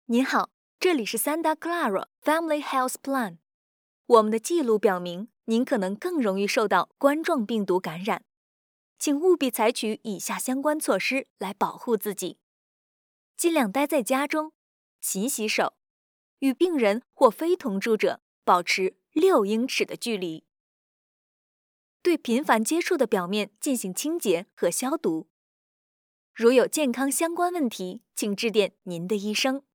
您好，这里是 Santa Clara Family Health Plan。我们的记录表明，您可能更容易受到冠状病毒感染，请务必采取以下相关措施来保护自己：尽量待在家中，勤洗手，与病人或非同住者保持6英尺的距离，对频繁接触的表面进行清洁和消毒。如有健康相关问题，请致电您的医生。